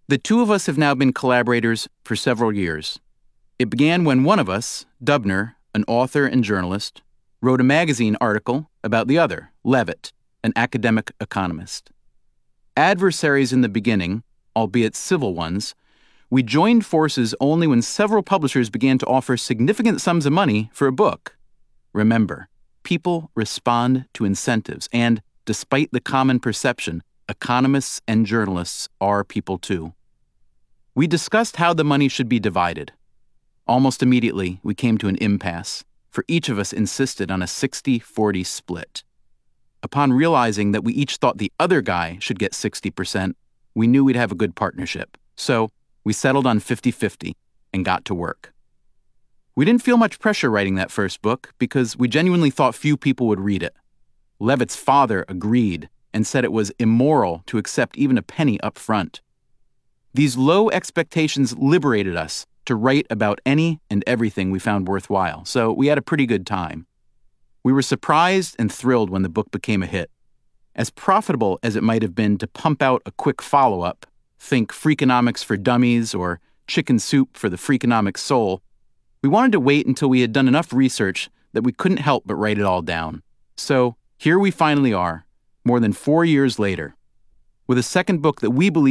The two of us have now been collaborators for several years. It began when one of us, Dubner, an author and journalist, wrote a magazine article about the other, Levitt, an academic economist. Adversaries in the beginning, albeit civil ones, we joined forces only when several publishers began to offer significant sums of money for a book. Remember, people respond to incentives, and despite the common perception, economists and journalists are people too. We discussed how the money should be divided. Almost immediately, we came to an impasse, for each of us insisted on a 60-40 split. Upon realizing that we each thought the other guy should get 60%, we knew we'd have a good partnership. So we settled on 50-50 and got to work. We didn't feel much pressure writing that first book because we genuinely thought few people would read it. Levitt's father agreed and said it was immoral to accept even a penny up front. These low expectations liberated us to write about any and everything we found worthwhile, so we had a pretty good time. We were surprised and thrilled when the book became a hit. As profitable as it might have been to pump out a quick follow-up, think Freakonomics for Dummies or Chicken Soup for the Freakonomics Soul, we wanted to wait until we had done enough research that we couldn't help but write it all down. So here we finally are, more than 4 years later, with a second book that we believe